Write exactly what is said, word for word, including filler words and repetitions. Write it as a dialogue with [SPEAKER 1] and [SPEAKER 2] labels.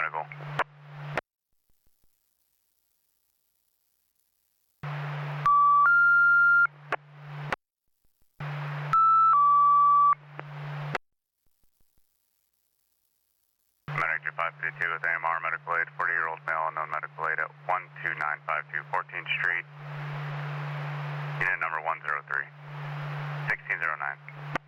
[SPEAKER 1] medical. Medic five fifty-two with A M R medical aid, forty-year-old male, unknown medical aid at one two nine five two fourteenth Street. Unit number one zero three, sixteen oh nine.